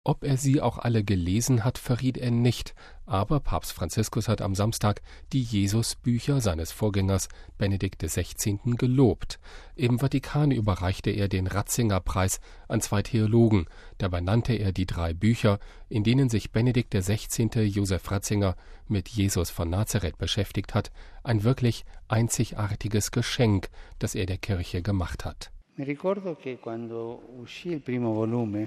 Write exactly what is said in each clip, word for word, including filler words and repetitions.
Ob er sie auch alle gelesen hat, verriet er nicht, aber Papst Franziskus hat am Samstag die Jesus-Bücher seines Vorgängers Benedikt der Sechzehnte gelobt. Im Vatikan überreichte er den Ratzinger-Preis an zwei Theologen. Dabei nannte er die drei Bücher, in denen sich Benedikt der Sechzehnte Josef Ratzinger mit Jesus von Nazareth beschäftigt hat, ein wirklich einzigartiges Geschenk, das er der Kirche gemacht hat. Mi ricordo che quando uscì il primo volume,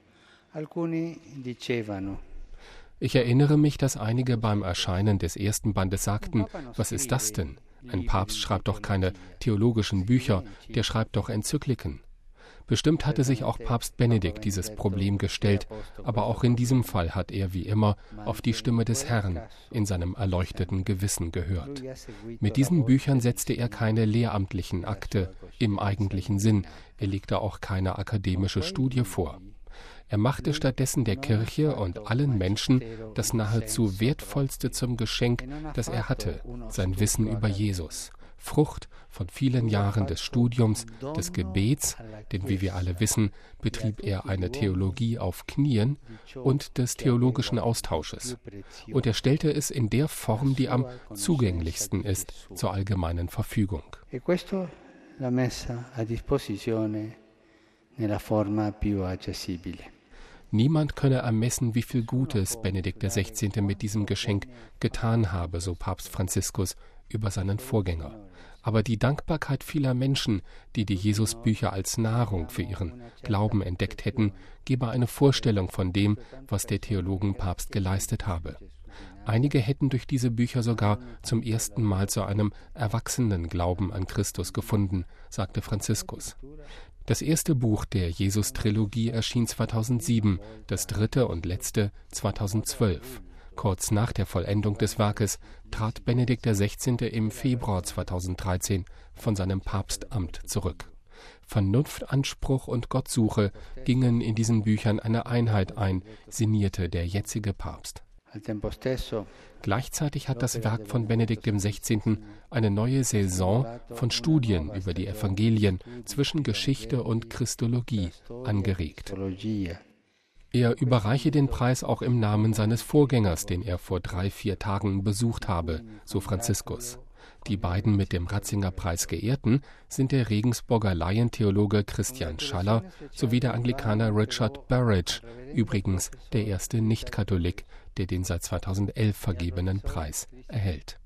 alcuni dicevano: Ich erinnere mich, dass einige beim Erscheinen des ersten Bandes sagten, was ist das denn? Ein Papst schreibt doch keine theologischen Bücher, der schreibt doch Enzykliken. Bestimmt hatte sich auch Papst Benedikt dieses Problem gestellt, aber auch in diesem Fall hat er wie immer auf die Stimme des Herrn in seinem erleuchteten Gewissen gehört. Mit diesen Büchern setzte er keine lehramtlichen Akte im eigentlichen Sinn, er legte auch keine akademische Studie vor. Er machte stattdessen der Kirche und allen Menschen das nahezu wertvollste zum Geschenk, das er hatte, sein Wissen über Jesus. Frucht von vielen Jahren des Studiums, des Gebets, denn wie wir alle wissen, betrieb er eine Theologie auf Knien, und des theologischen Austausches. Und er stellte es in der Form, die am zugänglichsten ist, zur allgemeinen Verfügung. E questo l'ha messa a disposizione nella forma più accessibile. Niemand könne ermessen, wie viel Gutes Benedikt der Sechzehnte mit diesem Geschenk getan habe, so Papst Franziskus über seinen Vorgänger. Aber die Dankbarkeit vieler Menschen, die die Jesusbücher als Nahrung für ihren Glauben entdeckt hätten, gebe eine Vorstellung von dem, was der Theologenpapst geleistet habe. Einige hätten durch diese Bücher sogar zum ersten Mal zu einem erwachsenen Glauben an Christus gefunden, sagte Franziskus. Das erste Buch der Jesus-Trilogie erschien zweitausendsieben, das dritte und letzte zweitausendzwölf. Kurz nach der Vollendung des Werkes trat Benedikt der Sechzehnte im Februar zweitausenddreizehn von seinem Papstamt zurück. Vernunftanspruch und Gottsuche gingen in diesen Büchern eine Einheit ein, sinnierte der jetzige Papst. Gleichzeitig hat das Werk von Benedikt dem Sechzehnten eine neue Saison von Studien über die Evangelien zwischen Geschichte und Christologie angeregt. Er überreiche den Preis auch im Namen seines Vorgängers, den er vor drei, vier Tagen besucht habe, so Franziskus. Die beiden mit dem Ratzinger-Preis Geehrten sind der Regensburger Laientheologe Christian Schaller sowie der Anglikaner Richard Burridge, übrigens der erste Nicht-Katholik, der den seit zweitausendelf vergebenen Preis erhält.